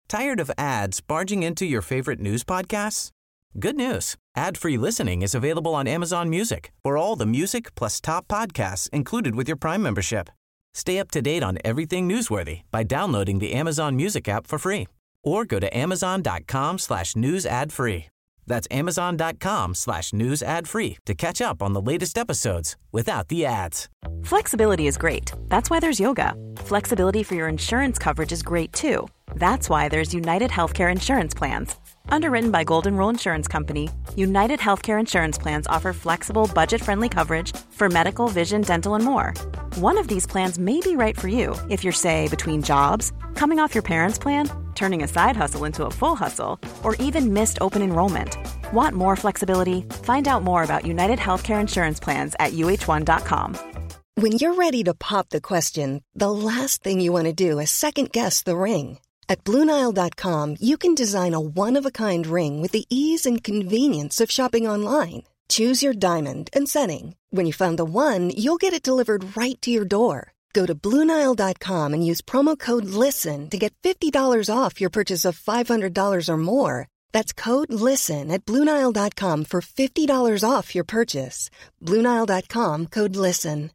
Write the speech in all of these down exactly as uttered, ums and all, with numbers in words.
Tired of ads barging into your favorite news podcasts? Good news. Ad-free listening is available on Amazon Music for all the music plus top podcasts included with your Prime membership. Stay up to date on everything newsworthy by downloading the Amazon Music app for free or go to amazon.com slash news ad free. That's amazon.com slash news ad free to catch up on the latest episodes without the ads. Flexibility is great. That's why there's yoga. Flexibility for your insurance coverage is great too. That's why there's United Healthcare Insurance Plans. Underwritten by Golden Rule Insurance Company, United Healthcare Insurance Plans offer flexible, budget-friendly coverage for medical, vision, dental, and more. One of these plans may be right for you if you're, say, between jobs, coming off your parents' plan, turning a side hustle into a full hustle, or even missed open enrollment. Want more flexibility? Find out more about United Healthcare Insurance Plans at U H one dot com. When you're ready to pop the question, the last thing you want to do is second-guess the ring. At Blue Nile dot com, you can design a one-of-a-kind ring with the ease and convenience of shopping online. Choose your diamond and setting. When you find the one, you'll get it delivered right to your door. Go to Blue Nile dot com and use promo code LISTEN to get fifty dollars off your purchase of five hundred dollars or more. That's code LISTEN at Blue Nile dot com for fifty dollars off your purchase. Blue Nile dot com, code LISTEN.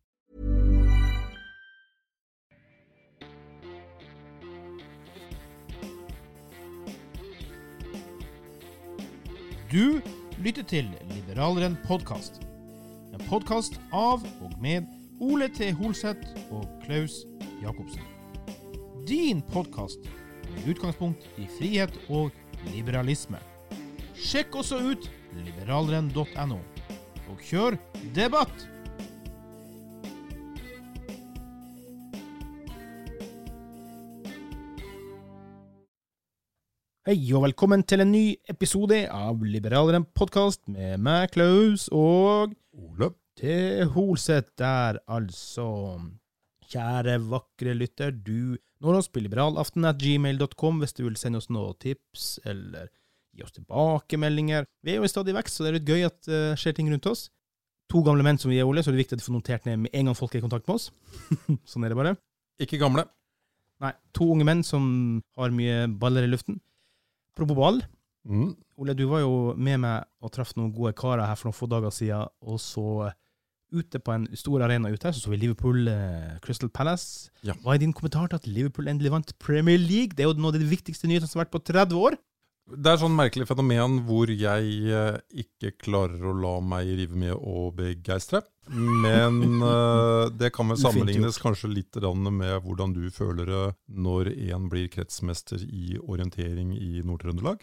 Du lytter til Liberaleren podcast. En podcast av og med Ole T. Holseth og Klaus Jakobsen. Din podcast med utgangspunkt i frihet og liberalisme. Sjekk også ut liberaleren punktum no og kjør debatt! Hei og velkommen til en ny episode av Liberaleren podcast med meg, Klaus, og Ole T. Holseth der, altså. Kjære, vakre lytter, du når oss på liberalaften at gmail dot com hvis du vil sende oss noen tips, eller gi oss tilbakemeldinger. Vi er jo i stadig vekst, så det er litt gøy at det uh, skjer ting rundt oss. To gamle menn som vi er, Ole, så er det viktig at de får notert ned med en gang folk er i kontakt med oss. Sånn er det bare. Ikke gamle. Nei, to unge menn som har mye baller i luften. Apropos ball, mm. Ole, du var jo med meg og traff noen gode karer her for noen få dager siden, og så ute på en stor arena ute her, så så vi Liverpool uh, Crystal Palace. Ja. Hva er din kommentar til at Liverpool endelig vant Premier League? Det er jo noe av det viktigste nyhetene som har vært på tretti år. Det er sånn merkelig fenomen hvor jeg uh, ikke klarer å la meg rive med å begeistre. Men uh, det kan vel sammenlignes kanskje litt med hvordan du føler det når en blir kretsmester i orientering i Nord-Trøndelag.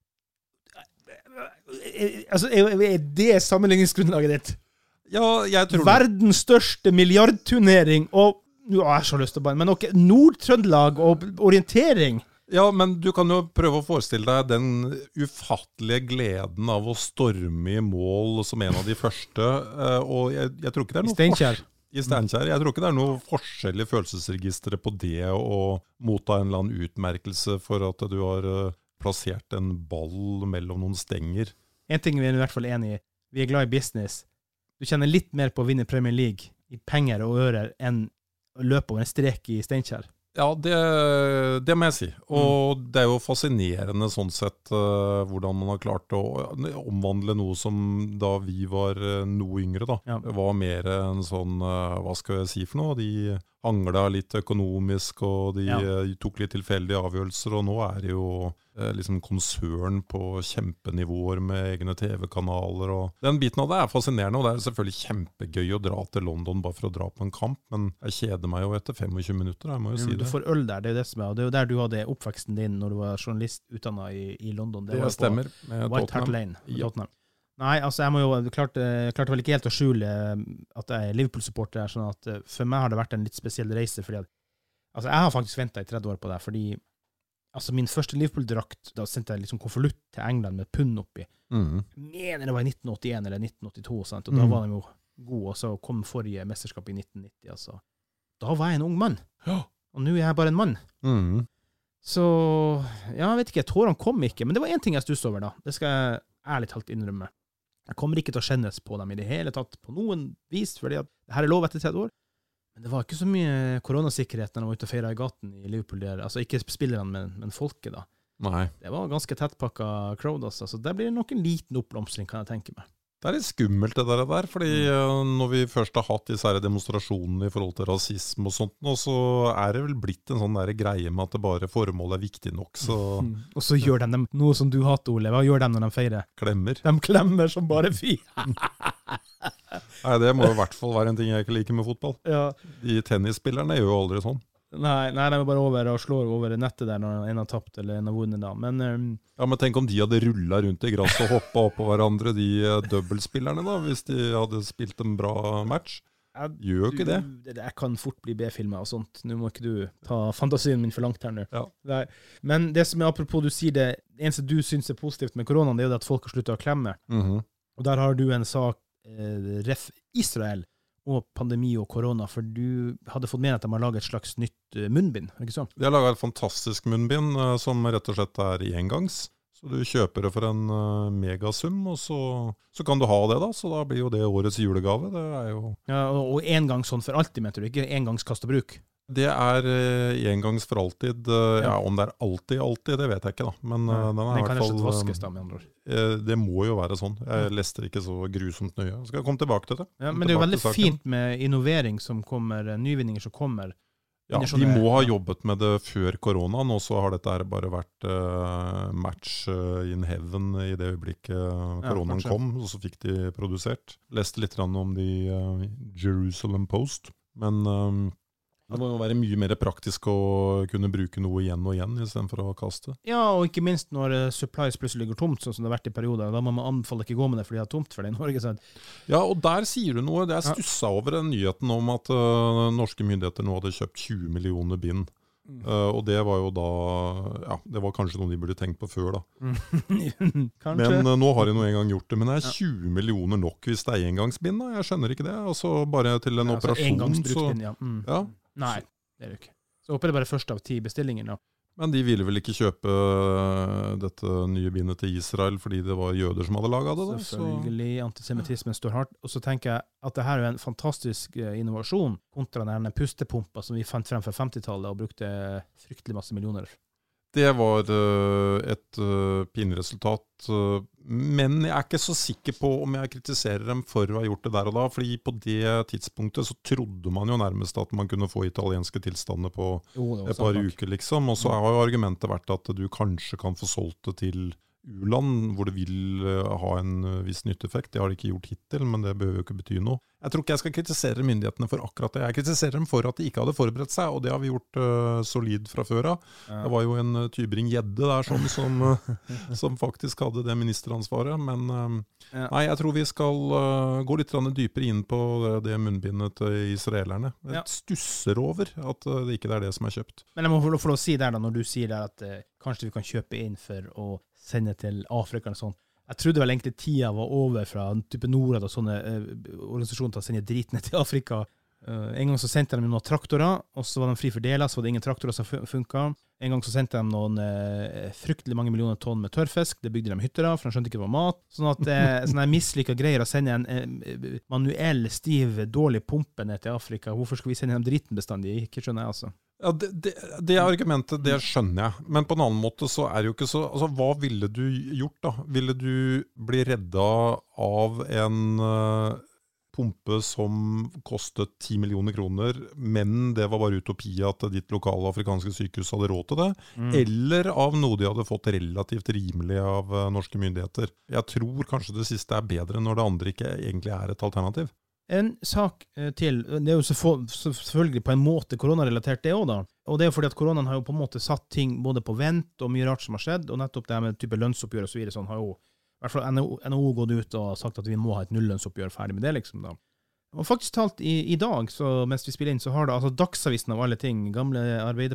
Altså, er det sammenligningsgrunnlaget ditt? Ja, jeg tror verdens største milliardturnering, og ja, jeg har så lyst til å bare, men ok, Nord-Trøndelag og orientering. Ja, men du kan jo prøve å forestille deg den ufattelige gleden av å storme i mål som en av de første, og jeg, jeg tror ikke det er noe I Steinkjer. I Steinkjer. Jeg tror ikke det er noe forskjell i følelsesregisteret på det å motta en eller annen utmerkelse for at du har plassert en ball mellom noen stenger. En ting vi er i hvert fall enige i, vi er glad i business. Du kjenner litt mer på å vinne Premier League i penger og ører enn å løpe over en strek i Steinkjer. Ja, det, det må jeg si. Og mm. det er jo fascinerende sånn sett uh, hvordan man har klart å omvandle noe som da vi var uh, noe yngre da. Ja. Det var mer en sånn, uh, hva skal jeg si for noe? De hangla litt økonomisk, og de ja. uh, tok litt tilfeldige avgjørelser, og nå er det jo uh, liksom konsern på kjempenivåer med egne T V-kanaler, og den biten av det er fascinerende, og det er selvfølgelig kjempegøy å dra til London bare for å dra på en kamp, men jeg kjeder meg jo etter tjuefem minutter, jeg må jo ja, si det. Du får øl der, det er jo det som er, og det er jo der du hadde oppveksten din når du var journalist utdannet i, i London. Det, det var stemmer. På White Hart Lane, ja. Tottenham. Nei, altså jeg må jo, klarte, klarte vel ikke helt å skjule at jeg er Liverpool-supporter, sånn at for meg har det vært en litt spesiell reise, fordi at, altså jeg har faktisk ventet i tretti år på det, fordi altså min første Liverpool-drakt, da sendte jeg liksom konvolutt til England med pund oppi. Mm. Mener det var i nitten åttien eller nitten åttito, sant? Og mm. da var de jo gode, og så kom forrige mesterskap i nitten nitti, altså. Da var jeg en ung mann, ja. Og nå er jeg bare en mann. Mm. Så, ja, jeg vet ikke, tårene kom ikke, men det var en ting jeg stusset over da, det skal jeg ærlig talt innrømme. Jeg kommer ikke til å skjennes på dem i det hele tatt, på noen vis, fordi at det her er lov etter tretti år. Men det var ikke så mye koronasikkerhet når de var ute og feiret i gaten i Liverpool der, altså ikke spillerne, men, men folket da. Nei. Det var ganske tettpakket crowd, altså. Så det blir nok en liten oppblomstring, kan jeg tenke meg. Det er litt skummelt det der, der fordi uh, når vi først har hatt disse her demonstrasjonene i forhold til rasisme og sånt, og så er det vel blitt en sånn der greie med at det bare formålet er viktig nok, så... Mm. Og så gjør de dem, noe som du hater, Ole, hva gjør de når de feirer? Klemmer. De klemmer som bare fy. Nei, det må i hvert fall være en ting jeg ikke liker med fotball. Ja. De tennisspillerne gjør jo aldri sånn. Nei, nei, de er bare over og slår over nettet der når en har tapt eller en har vunnet da. Men, um, ja, men tenk om de hadde rullet rundt i grass og hoppet opp på hverandre, de uh, dobbeltspillerne da, hvis de hadde spilt en bra match. Jeg, gjør jo ikke det. det. Jeg kan fort bli B-filmer og sånt. Nå må ikke du ta fantasien min for langt her nå. Ja. Nei. Men det som er, apropos du sier det, det eneste du synes er positivt med koronaen, det er jo det at folk har sluttet å klemme. Mm-hmm. Og der har du en sak, eh, ref Israel, og pandemi og korona, for du hadde fått med at de har laget et slags nytt munnbind, ikke sant? De har laget et fantastisk munnbind uh, som rett og slett er engangs. Så du kjøper det for en uh, megasum, og så, så kan du ha det da, så da blir jo det årets julegave. Det er jo... Ja, og, og en gang sånn for alltid, mener du, ikke engangs kast og bruk? Det er uh, engangs for alltid. Uh, ja. Ja, om det er alltid, alltid, det vet jeg ikke da. Men uh, den er den i hvert fall... kan vaskes da, med andre ord. Uh, det må jo være sånn. Jeg leste ikke så grusomt nøye. Jeg skal komme tilbake til det. Ja, men det er jo veldig fint med innovering som kommer, nyvinninger som kommer. Ja, de må ha jobbet med det før koronaen, og så har dette her bare vært uh, match uh, in heaven i det øyeblikket uh, koronaen ja, kom, og så fikk de produsert. Leste litt om de uh, Jerusalem Post, men um, det må jo være mye mer praktisk å kunne bruke noe igjen og igjen i stedet for å kaste. Ja, og ikke minst når uh, supplies plutselig ligger tomt, sånn som det har vært i perioder, da må man anbefale ikke gå med det fordi det er tomt for det i Norge. Sant? Ja, og der sier du noe. Jeg stusset over den nyheten om at uh, norske myndigheter nå hadde kjøpt tjue millioner bind. Mm. Uh, og det var jo da, ja, det var kanskje noe de burde tenkt på før da. Mm. Men uh, nå har de noe en gang gjort det, men det er tjue ja. millioner nok hvis det er engangsbind da? Jeg skjønner ikke det. Altså bare til en ja, operasjon. Så, ja. Mm. ja. Nei, det er det ikke. Så håper det bare først av ti bestillinger da. Men de ville vel ikke kjøpe dette nye bindet til Israel fordi det var jøder som hadde laget det da? Selvfølgelig, så. Antisemitismen står hardt. Og så tenker jeg at det her er en fantastisk innovasjon kontra denne pustepumpa som vi fant frem fra femtitallet og brukte fryktelig masse millioner. Det var uh, et uh, pinresultat, uh, men jeg er ikke så sikker på om jeg kritiserer dem for å ha gjort det der og da, fordi på det tidspunktet så trodde man jo nærmest at man kunne få italienske tilstander på jo, et par uker liksom, og så har jo argumentet vært at du kanskje kan få solgt det til U-land, hvor det vil uh, ha en uh, viss nytteeffekt. Det har de ikke gjort hittil, men det behøver jo ikke bety noe. Jeg tror ikke jeg skal kritisere myndighetene for akkurat det. Jeg kritiserer dem for at de ikke hadde forberedt seg, og det har vi gjort uh, solid fra før av. Ja. Det var jo en uh, Tybring-Gjedde der sånn, som, uh, som faktisk hadde det ministeransvaret, men uh, ja. nei, jeg tror vi skal uh, gå litt dypere inn på det, det munnbindet til israelerne. Jeg ja. stusser over at uh, det ikke er det som er kjøpt. Men jeg må få lov å si der da, når du sier der at uh, kanskje vi kan kjøpe inn for å sende til Afrika eller sånn. Jeg trodde vel egentlig tida var over fra en type Norad og sånne eh, organisasjoner til å sende dritene til Afrika. Uh, en gang så sendte de noen traktorer, og så var de fri for deler, så var det ingen traktorer som funket. En gang så sendte de noen eh, fryktelig mange millioner tonn med tørrfisk. Det bygde de hytter av, for de skjønte ikke det var mat. Sånn at eh, sånne mislykket greier å sende en eh, manuell, stiv, dårlig pumpe ned til Afrika. Hvorfor skal vi sende dem driten bestandig? Ikke skjønner jeg altså. Ja, det, det, det argumentet, det skjønner jeg. Men på en annen måte så er det jo ikke så... Altså, hva ville du gjort da? Ville du bli redda av en uh, pumpe som kostet ti millioner kroner, men det var bare utopi at ditt lokale afrikanske sykehus hadde råd til det? Mm. Eller av noe de hadde fått relativt rimelig av uh, norske myndigheter? Jeg tror kanskje det siste er bedre når det andre ikke egentlig er et alternativ. En sak til, det er jo selvfølgelig på en måte koronarelatert det også da, og det er fordi at koronaen har jo på en måte satt ting både på vent og mye rart som har skjedd, og nettopp det med type lønnsoppgjør og så videre sånn har jo, i hvert fall N H O gått ut og sagt at vi må ha et nullønnsoppgjør ferdig med det liksom da. Og faktisk talt i, i dag, så mens vi spiller inn, så har det altså Dagsavisen av alle ting, gamle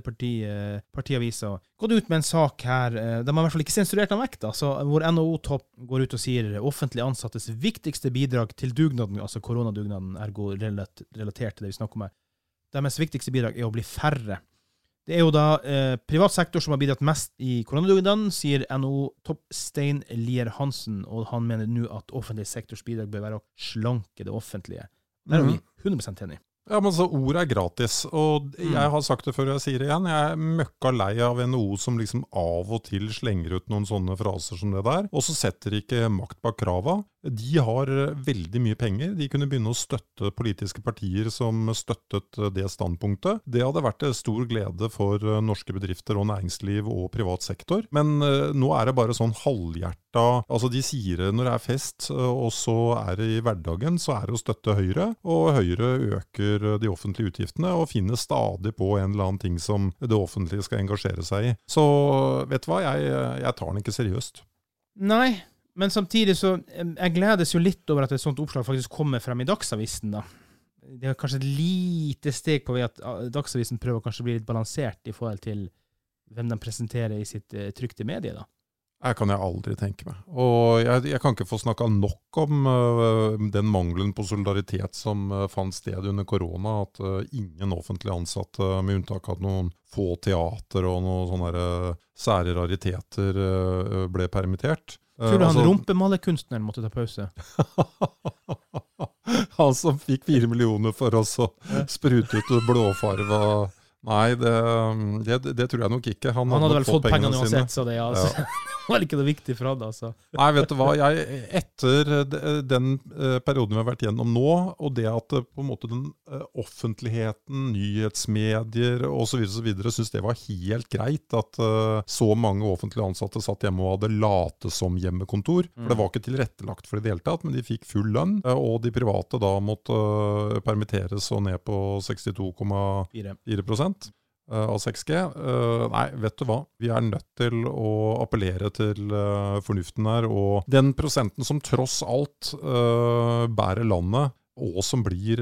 Arbeiderparti-partiaviser, gått ut med en sak her, de har i hvert fall ikke sensurert den vekk da, så hvor N H O-topp går ut og sier offentlig ansattes viktigste bidrag til dugnaden, altså koronadugnaden, ergo relatert til det vi snakker om her. Deres viktigste bidrag er å bli færre. Det er jo da eh, privat sektor som har bidratt mest i koronadugnaden, sier N H O-topp Stein Lier Hansen, og han mener nå at offentlig sektors bidrag bør være å slanke det offentlige. Der er vi hundre prosent enig. Ja, men så ord er gratis, og jeg har sagt det før, jeg sier det igjen, jeg er møkka lei av N H O som liksom av og til slenger ut noen sånne fraser som det der, og så setter ikke makt bak krava. De har veldig mye penger, de kunne begynne å støtte politiske partier som støttet det standpunktet. Det hadde vært en stor glede for norske bedrifter og næringsliv og privat sektor, men nå er det bare sånn halvhjerta, altså de sier det når det er fest, og så er det i hverdagen, så er det å støtte Høyre, og Høyre øker de offentlige utgiftene og finner stadig på en eller annen ting som det offentlige skal engasjere seg i. Så vet du hva, jeg, jeg tar den ikke seriøst. Nei, men samtidig så jeg gledes jo litt over at et sånt oppslag faktisk kommer frem i Dagsavisen da. Det er kanskje et lite steg på vei at Dagsavisen prøver kanskje å bli litt balansert i forhold til hvem de presenterer i sitt uh, trykte medie da. Det kan jeg aldri tenke meg. Og jeg, jeg kan ikke få snakket nok om uh, den mangelen på solidaritet som uh, fant sted under korona, at uh, ingen offentlig ansatte, uh, med unntak av noen få teater og noen sånne uh, sære rariteter, uh, ble permittert. Uh, Tror du altså, han rumpemalerkunstneren måtte ta pause? Han som fikk fire millioner for oss å sprute ut blåfarve. Nei, det, det, det tror jeg nok ikke. Han, han hadde vel fått pengene sine. uansett, så det, ja, altså. Ja. Det var ikke noe viktig for han, altså. Nei, vet du hva, jeg, etter den perioden vi har vært gjennom nå, og det at på en måte den offentligheten, nyhetsmedier og så videre, så videre, synes det var helt greit at så mange offentlige ansatte satt hjemme og hadde late som hjemmekontor. For det var ikke tilrettelagt for det hele tatt, men de fikk full lønn, og de private da måtte permitteres og ned på sekstito komma fire prosent. Av seks G. Uh, nei, vet du hva? Vi er nødt til å appellere til uh, fornuften her, og den prosenten som tross alt uh, bærer landet, og som blir,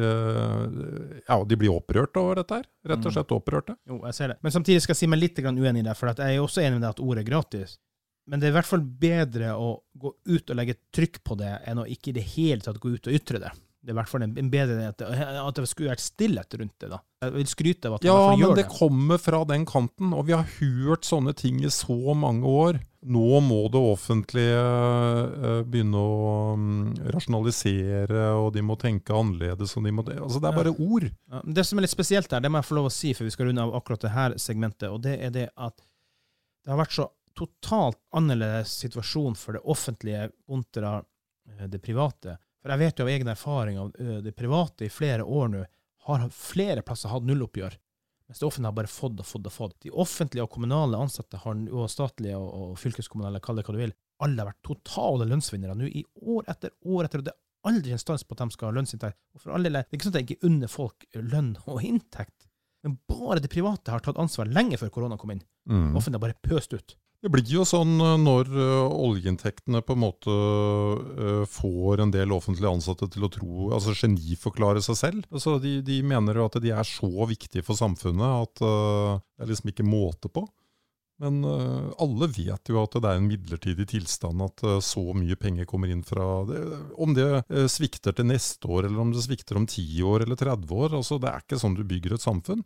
uh, ja, de blir opprørt over dette her. Rett og slett opprørte. Jo, jeg ser det. Men samtidig skal jeg si meg litt uenig der, for at jeg er også enig med deg at ordet er gratis. Men det er i hvert fall bedre å gå ut og legge trykk på det, enn å ikke i det hele tatt gå ut og ytre det. Det er i hvert fall en bedre at det, at det skulle vært stillhet rundt det da. Jeg vil skryte av at ja, man gjør det. Ja, men det kommer fra den kanten, og vi har hørt sånne ting i så mange år. Nå må det offentlige uh, begynne å um, rasjonalisere, og de må tenke annerledes. Og de må, altså det er bare ja. ord. Ja, det som er litt spesielt der, det må jeg få lov å si, for vi skal runde av akkurat det her segmentet, og det er det at det har vært så totalt annerledes situasjon for det offentlige kontra uh, det private. For jeg vet jo av egen erfaring av det private i flere år nå, har flere plasser hatt nulloppgjør, mens det offentlige har bare fått og fått og fått. De offentlige og kommunale ansatte, har, og statlige og, og fylkeskommunale, kall det hva du vil, alle har vært totale lønnsvinnere nå i år etter år etter, og det er aldri en stans på at de skal ha lønnsinntekt. Og for alle, det er ikke sånn at jeg ikke unner folk lønn og inntekt, men bare det private har tatt ansvar lenge før korona kom inn. Mm. Offentlig har bare pøst ut. Det blir jo sånn når uh, oljeinntektene på en måte uh, får en del offentlige ansatte til å tro, altså geniforklare seg selv. Altså de, de mener jo at de er så viktige for samfunnet at uh, det er liksom ikke måte på. Men uh, alle vet jo at det er en midlertidig tilstand at uh, så mye penger kommer inn fra det. Om det uh, svikter til neste år, eller om det svikter om ti år eller tretti år, altså det er ikke sånn du bygger et samfunn.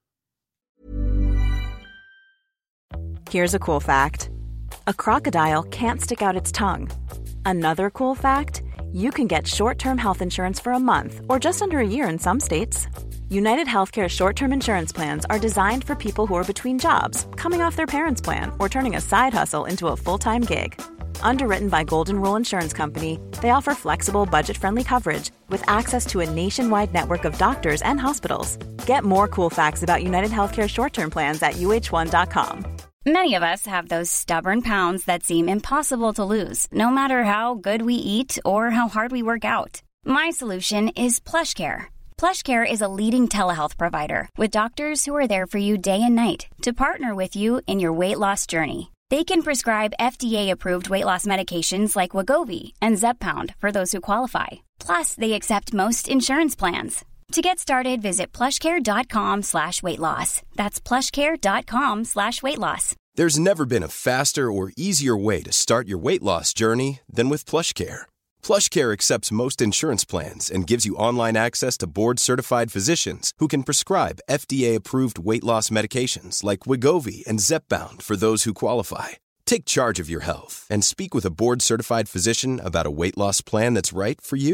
Here's a cool fact. A crocodile can't stick out its tongue. Another cool fact, you can get short-term health insurance for a month or just under a year in some states. United Healthcare short-term insurance plans are designed for people who are between jobs, coming off their parents' plan, or turning a side hustle into a full-time gig. Underwritten by Golden Rule Insurance Company, they offer flexible, budget-friendly coverage with access to a nationwide network of doctors and hospitals. Get more cool facts about United Healthcare short-term plans at U H one dot com. Many of us have those stubborn pounds that seem impossible to lose, no matter how good we eat or how hard we work out. My solution is PlushCare. PlushCare is a leading telehealth provider with doctors who are there for you day and night to partner with you in your weight loss journey. They can prescribe F D A-approved weight loss medications like Wegovy and Zepbound for those who qualify. Plus, they accept most insurance plans. To get started, visit plushcare.com slash weight loss. That's plushcare.com slash weight loss. There's never been a faster or easier way to start your weight loss journey than with PlushCare. PlushCare accepts most insurance plans and gives you online access to board-certified physicians who can prescribe F D A-approved weight loss medications like Wegovy and Zepbound for those who qualify. Take charge of your health and speak with a board-certified physician about a weight loss plan that's right for you.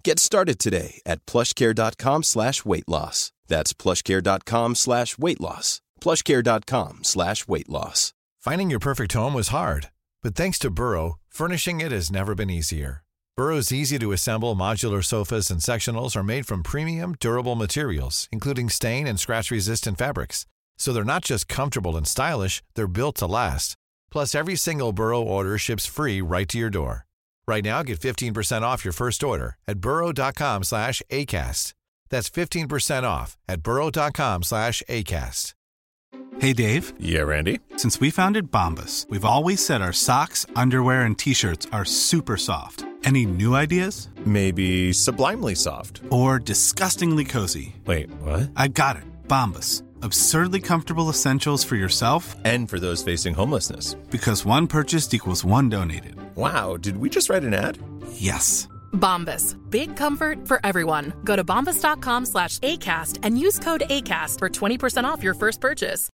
Get started today at plushcare.com slash weight loss. That's plushcare.com slash weight loss. plushcare.com slash weight loss. Finding your perfect home was hard, but thanks to Burrow, furnishing it has never been easier. Burrow's easy-to-assemble modular sofas and sectionals are made from premium, durable materials, including stain and scratch-resistant fabrics. So they're not just comfortable and stylish, they're built to last. Plus, every single Burrow order ships free right to your door. Right now, get fifteen percent off your first order at burrow.com slash ACAST. That's fifteen percent off at burrow.com slash ACAST. Hey, Dave. Yeah, Randy. Since we founded Bombas, we've always said our socks, underwear, and T-shirts are super soft. Any new ideas? Maybe sublimely soft. Or disgustingly cozy. Wait, what? I got it. Bombas. Absurdly comfortable essentials for yourself and for those facing homelessness. Because one purchased equals one donated. Wow, did we just write an ad? Yes. Bombas. Big comfort for everyone. Go to bombas.com slash ACAST and use code ACAST for twenty percent off your first purchase.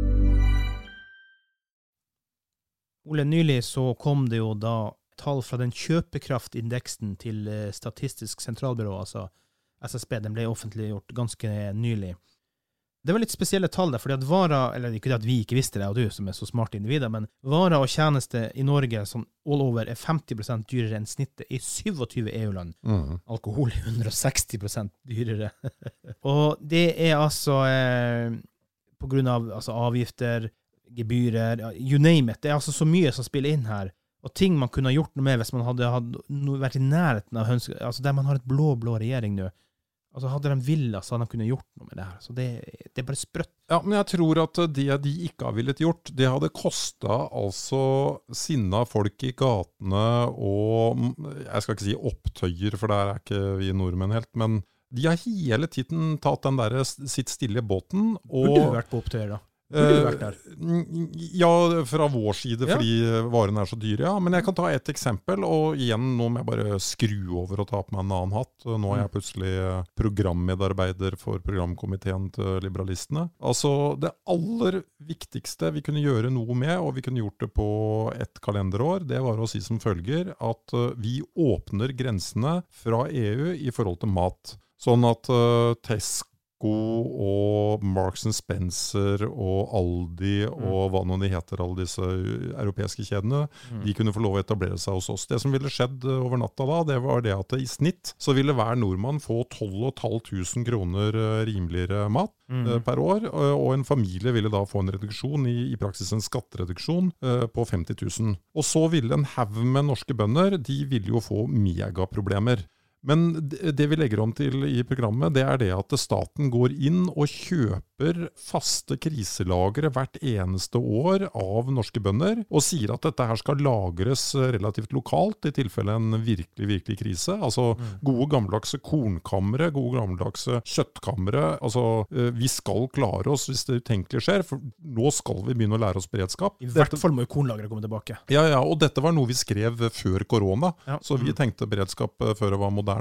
Ole, nylig så kom det jo da tall fra den kjøpekraftindeksen til Statistisk sentralbyrå, altså S S B. Den ble offentliggjort ganske nylig. Det var litt spesielle tall der, fordi at varer, eller ikke det at vi ikke visste det, og du som er så smart individer, men varer og tjenester i Norge som all over er femti prosent dyrere enn snittet i syttisju E U-land. Mm. Alkohol er hundre og seksti prosent dyrere. Og det er altså eh, på grunn av altså, avgifter, gebyrer, you name it. Det er altså så mye som spiller inn her. Og ting man kunne ha gjort noe med hvis man hadde, hadde vært i nærheten av hønske, altså der man har et blå-blå regjering nå. Altså hadde de villet, så hadde de kunnet gjort noe med det her. Så det, det er bare sprøtt. Ja, men jeg tror at det de ikke har villet gjort, det hadde kostet altså sinna folk i gatene og, jeg skal ikke si opptøyer, for der er ikke vi nordmenn helt, men de har hele tiden tatt den der sitt stille båten. Og burde du vært på opptøyer da? Burde du vært der? Ja, fra vår side, fordi ja. Varene er så dyre, ja. Men jeg kan ta et eksempel, og igjen, nå må jeg bare skru over og ta på meg en annen hatt. Nå er jeg plutselig programmedarbeider for programkomiteen til liberalistene. Altså, det aller viktigste vi kunne gjøre noe med, og vi kunne gjort det på ett kalenderår, det var å si som følger at vi åpner grensene fra E U i forhold til mat. Sånn at uh, Tesco og Marks and Spencer og Aldi og hva nå de heter, alle disse europeiske kjedene, mm. de kunne få lov å etablere seg hos oss. Det som ville skjedd over natta da, det var det at i snitt så ville hver nordmann få tolv tusen fem hundre kroner rimeligere mat mm. uh, per år, og en familie ville da få en reduksjon, i, i praksis en skattereduksjon uh, på femti tusen. Og så ville en haug med norske bønder, de ville jo få megaproblemer. Men det vi legger om til i programmet, det er det at staten går inn og kjøper faste kriselagre hvert eneste år av norske bønder, og sier at dette her skal lagres relativt lokalt i tilfelle en virkelig, virkelig krise. Altså mm. gode gammeldagse kornkamre, gode gammeldagse kjøttkamre. Altså vi skal klare oss hvis det utenkelig skjer, for nå skal vi begynne å lære oss beredskap. I hvert fall må jo kornlagret komme tilbake. Ja, ja, og dette var noe vi skrev før korona, ja. Så vi tenkte beredskap før det var moderne.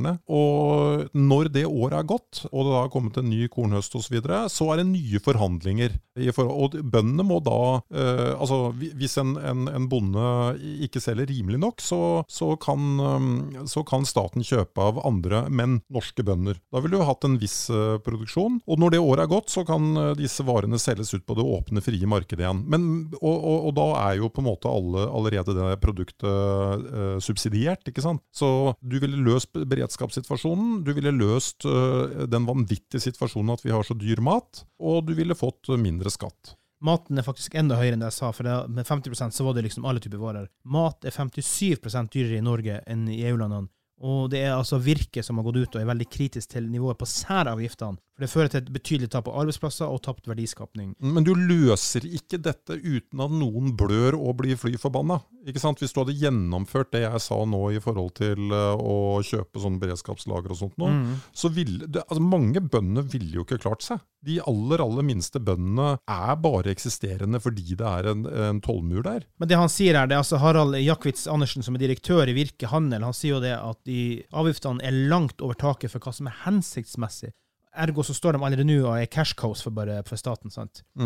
Og når det året er gått, og det har kommet en ny kornhøst og så videre, så er det nye forhandlinger. Og bøndene må da, eh, altså hvis en, en, en bonde ikke selger rimelig nok, så, så, kan, så kan staten kjøpe av andre, men norske bønder. Da vil du ha hatt en viss uh, produksjon, og når det året er gått, så kan uh, disse varene selges ut på det åpne, frie markedet igjen. Men, og, og, og da er jo på en måte alle, allerede det produktet uh, subsidiert, ikke sant? Så du ville løst beredskapssituasjonen, du ville løst uh, den vanvittige situasjonen at vi har så dyr mat, og du ville fått mindre skatt. Maten er faktisk enda høyere enn det jeg sa, for det, med femti prosent så var det liksom alle typer varer. Mat er femtisju prosent dyrere i Norge enn i E U-landene. Og det er altså Virke som har gått ut og er veldig kritisk til nivået på særavgiftene. For det fører til et betydelig tap av arbeidsplasser og tapt verdiskapning. Men du løser ikke dette uten at noen blør og blir fly forbanna. Ikke sant? Hvis du hadde gjennomført det jeg sa nå i forhold til å kjøpe sånne beredskapslager og sånt nå, mm. så ville det, altså mange bønder ville jo ikke klart seg. De aller, aller minste bøndene er bare eksisterende fordi det er en, en tollmur der. Men det han sier her, det er altså Harald Jakvits Andersen som er direktør i Virke Handel. Han sier jo det at de avgiftene er langt over taket for hva som er hensiktsmessig. Ergo så står de allerede nå og er cash cows for, bare, for staten, sant? Mm.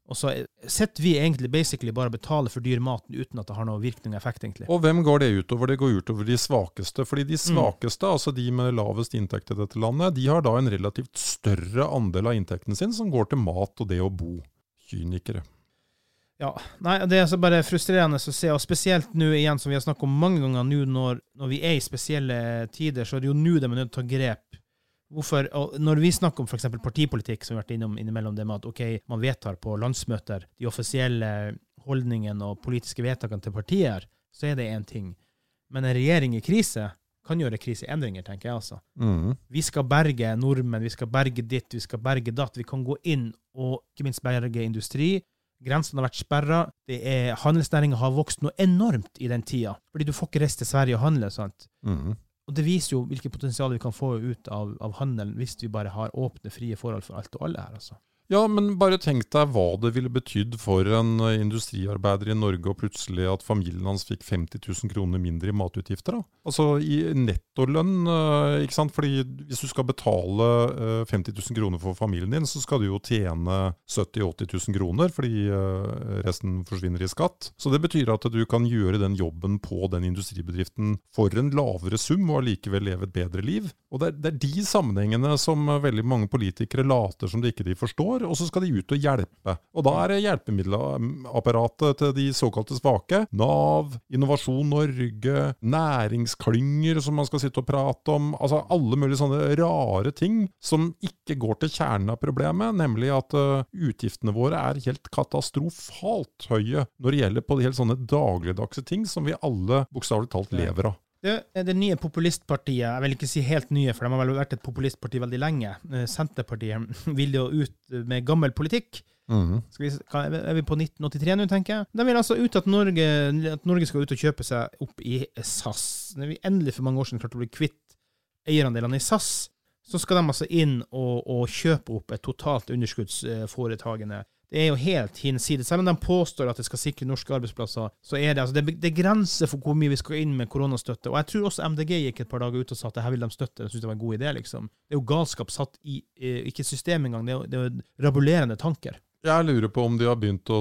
Og så setter vi egentlig basically bare betale for dyr maten uten at det har noen virkning og effekt egentlig. Og hvem går det utover? Det går utover de svakeste. Fordi de svakeste, mm. altså de med lavest inntekt i dette landet, de har da en relativt større andel av inntekten sin som går til mat og det å bo. Kynikere. Ja, nei, det er altså bare frustrerende å se, og spesielt nå igjen, som vi har snakket om mange ganger nå, når, når vi er i spesielle tider, så er det jo nå de er nødt til å ta grep. Hvorfor, og når vi snakker om for eksempel partipolitikk, som vi har vært innom innimellom det med at ok, man vedtar på landsmøter de offisielle holdningene og politiske vedtakene til partier, så er det en ting. Men en regjering i krise kan gjøre kriseendringer, tenker jeg altså. Mm. Vi skal berge nordmenn, vi skal berge ditt, vi skal berge datt, vi kan gå inn og ikke minst berge industri. Grensen har vært sperret, det er, handelsnæringen har vokst noe enormt i den tida, fordi du får ikke reist til Sverige og handle, sant? Mm. Og det viser jo hvilket potensial vi kan få ut av, av handelen hvis vi bare har åpne, frie forhold for alt og alle her, altså. Ja, men bare tenk deg hva det ville betydd for en industriarbeider i Norge og plutselig at familien hans fikk femti tusen kroner mindre i matutgifter da. Altså i nettolønn, ikke sant? Fordi hvis du skal betale femti tusen kroner for familien din, så skal du jo tjene sytti til åtti tusen kroner, fordi resten forsvinner i skatt. Så det betyr at du kan gjøre den jobben på den industribedriften for en lavere sum og allikevel leve et bedre liv. Og det er, det er de sammenhengene som veldig mange politikere later som de ikke de forstår, og så skal de ut og hjelpe. Og da er det hjelpemiddelapparatet til de såkalte svake. Nav, Innovasjon Norge, næringsklynger som man skal sitte og prate om. Altså alle mulige sånne rare ting som ikke går til kjernen av problemet, nemlig at uh, utgiftene våre er helt katastrofalt høye når det gjelder på de helt sånne dagligdagse ting som vi alle bokstavelig talt lever av. Det, det nye populistpartiet, jeg vil ikke si helt nye, for de har vel vært et populistparti veldig lenge. Senterpartiet vil jo ut med gammel politikk. Mm. Skal vi, er vi på nitten åttitre nå, tenker jeg? De vil altså ut at Norge, at Norge skal ut og kjøpe seg opp i S A S. Når vi endelig for mange år siden klarte å bli kvitt eierandelene i S A S, så skal de altså inn og, og kjøpe opp et totalt underskuddsforetagende. Det er jo helt hinsides. Selv om de påstår at det skal sikre norske arbeidsplasser, så er det, altså, det, det er grenser for hvor mye vi skal inn med koronastøtte. Og jeg tror også M D G gikk et par dager ut og sa at det her vil de støtte. Jeg synes det var en god idé, liksom. Det er jo galskap satt i, ikke system engang, det er jo, det er jo rabulerende tanker. Jeg lurer på om de har begynt å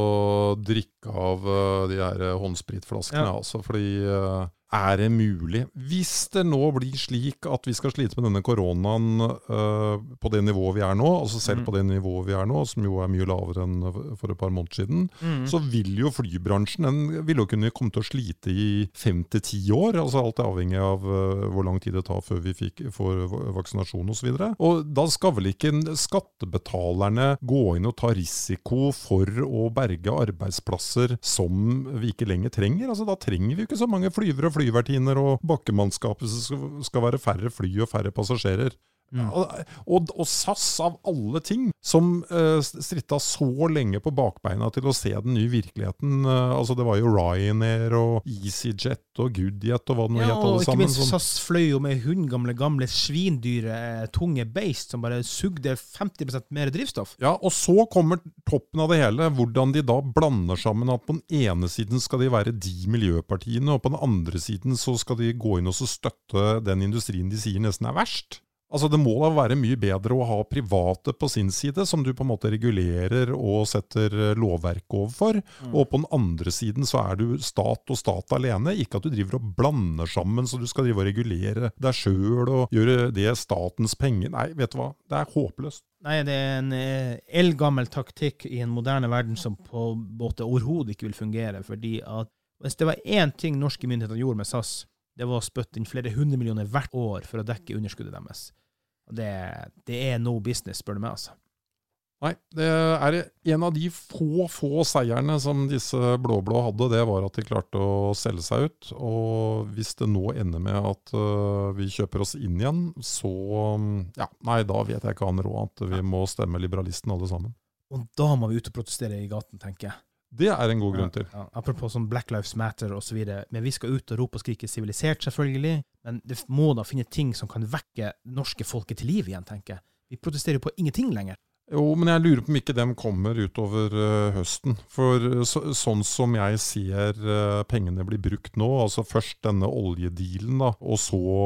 drikke av de her håndspritflaskene, ja. Altså, fordi er det mulig? Hvis det nå blir slik at vi skal slite med denne koronaen uh, på det nivået vi er nå, altså selv mm. på det nivået vi er nå, som jo er mye lavere enn for et par måneder siden, mm. så vil jo flybransjen, den vil jo kunne komme til å slite i fem til ti år, altså alt er avhengig av uh, hvor lang tid det tar før vi fikk, får vaksinasjon og så videre. Og da skal vel ikke skattebetalerne gå inn og ta risiko for å berge arbeidsplasser som vi ikke lenger trenger? Altså da trenger vi ikke så mange flyvere og flyvertiner og bakkemannskap, så skal være færre fly og færre passasjerer. Mm. Og, og, og S A S av alle ting, som uh, stritta så lenge på bakbeina til å se den nye virkeligheten. Uh, altså det var jo Ryanair og EasyJet og Goodjet og hva det nå ja, het alle og sammen. Ikke minst S A S fløy jo med hundgamle, gamle svindyre, tunge beist som bare sugde femti prosent mer drivstoff. Ja, og så kommer toppen av det hele, hvordan de da blander sammen at på den ene siden skal de være de miljøpartiene, og på den andre siden så skal de gå inn og så støtte den industrien de sier nesten er verst. Altså det må da være mye bedre å ha private på sin side, som du på en måte regulerer og setter lovverk overfor, mm. og på den andre siden så er du stat og stat alene, ikke at du driver og blander sammen, så du skal drive og regulere deg selv og gjøre det statens penger. Nei, vet du hva? Det er håpløst. Nei, det er en eh, eldgammel taktikk i en moderne verden som på en måte overhodet ikke vil fungere, fordi at hvis det var en ting norske myndigheter gjorde med S A S, det var å spytte inn flere hundre millioner hvert år for å dekke underskuddet deres. Det, det er no business, spør du meg, altså. Nei, det er en av de få, få seierne som disse blå-blå hadde, det var at de klarte å selge seg ut, og hvis det nå ender med at uh, vi kjøper oss inn igjen, så, ja, nei, da vet jeg ikke annet råd at vi må stemme liberalisten alle sammen. Og da må vi ut og protestere i gaten, tenker jeg. Det er en god grunn til. Ja, ja. Apropos sånn Black Lives Matter og så videre, men vi skal ut og rope og skrike sivilisert selvfølgelig, men det må da finne ting som kan vekke norske folket til liv igjen, tenker jeg. Vi protesterer på ingenting lenger. Jo, men jeg lurer på om ikke dem kommer utover uh, høsten, for så, sånn som jeg ser uh, pengene blir brukt nå, altså først denne oljedealen da, og så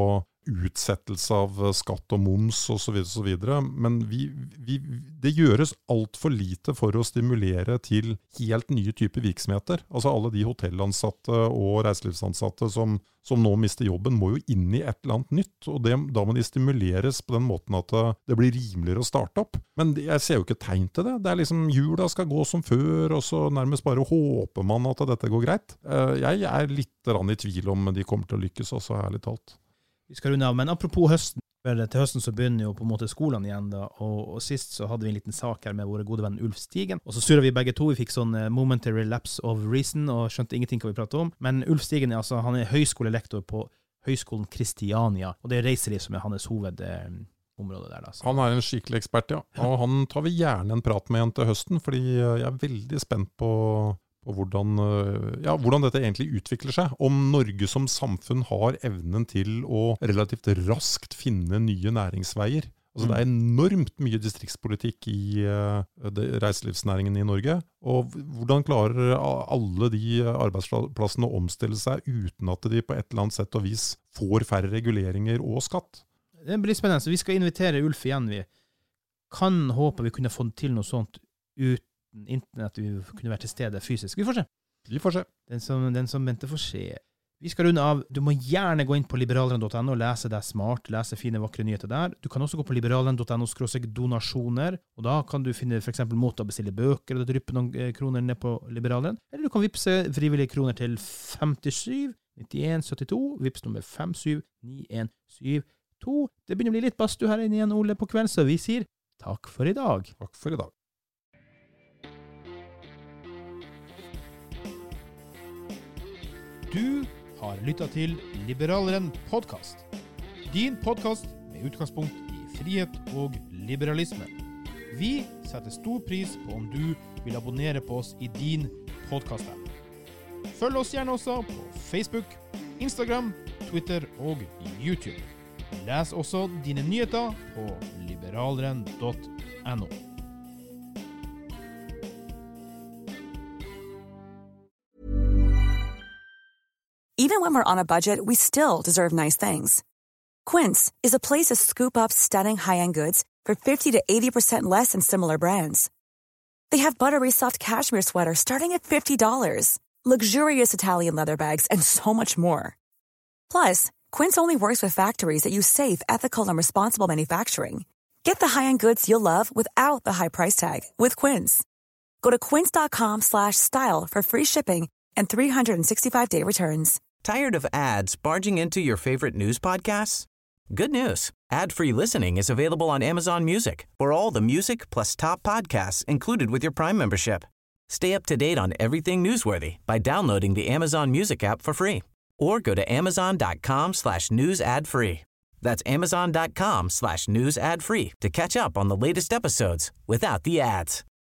utsettelse av skatt og moms og så videre, så videre. Men vi, vi, det gjøres alt for lite for å stimulere til helt nye typer virksomheter. Altså alle de hotellansatte og reiselivsansatte som, som nå mister jobben, må jo inn i et eller annet nytt. Og det, da må de stimuleres på den måten at det blir rimeligere å starte opp. Men jeg ser jo ikke tegn til det. Det er liksom jula skal gå som før, og så nærmest bare håper man at dette går greit. Jeg er litt i tvil om de kommer til å lykkes også, ærlig talt. Vi skal runde av, men apropos høsten, til høsten så begynner jo på en måte skolen igjen da, og, og sist så hadde vi en liten sak her med våre gode venn Ulf Stigen, og så surret vi begge to, vi fikk sånn momentary lapse of reason, og skjønte ingenting hva vi pratet om, men Ulf Stigen er altså, han er høyskolelektor på Høgskolen Kristiania, og det er reiseliv som er hans hovedområde der da. Så. Han er en skikkelig ekspert, ja, og han tar vi gjerne en prat med igjen til høsten, fordi jeg er veldig spent på og hvordan, ja, hvordan dette egentlig utvikler seg. Om Norge som samfunn har evnen til å relativt raskt finne nye næringsveier. Altså, det er enormt mye distriktspolitikk i uh, reiselivsnæringen i Norge. Og hvordan klarer alle de arbeidsplassene å omstille seg uten at de på et eller annet sett og vis får færre reguleringer og skatt? Det blir spennende. Så vi skal invitere Ulf igjen. Vi kan håpe vi kunne få til noe sånt ut internett, vi kunne være til stede fysisk. Vi får se. Vi får se. Den som, den som venter får se. Vi skal runde av. Du må gjerne gå inn på liberaleren punktum no og lese deg smart, lese fine, vakre nyheter der. Du kan også gå på liberaleren punktum no skråstrek donasjoner, og da kan du finne for eksempel måte å bestille bøker, og det drypper noen kroner ned på liberaleren. Eller du kan vippse frivillige kroner til femtisju nittien syttito, vips nummer fem syv ni en syv to. Det begynner å bli litt badstue her inne igjen, Ole, på kvelden, så vi sier takk for i dag. Takk for i dag. Du har lyttet til Liberaleren podcast. Din podcast med utgangspunkt i frihet og liberalisme. Vi setter stor pris på om du vil abonnere på oss i din podcast-app. Følg oss gjerne også på Facebook, Instagram, Twitter og YouTube. Les også dine nyheter på liberaleren punktum no. Even when we're on a budget, we still deserve nice things. Quince is a place to scoop up stunning high-end goods for fifty to eighty percent less than similar brands. They have buttery soft cashmere sweaters starting at fifty dollars, luxurious Italian leather bags, and so much more. Plus, Quince only works with factories that use safe, ethical, and responsible manufacturing. Get the high-end goods you'll love without the high price tag with Quince. Go to quince.com slash style for free shipping and three sixty-five day returns. Tired of ads barging into your favorite news podcasts? Good news. Ad-free listening is available on Amazon Music for all the music plus top podcasts included with your Prime membership. Stay up to date on everything newsworthy by downloading the Amazon Music app for free or go to amazon.com slash news ad free. That's amazon.com slash news ad free to catch up on the latest episodes without the ads.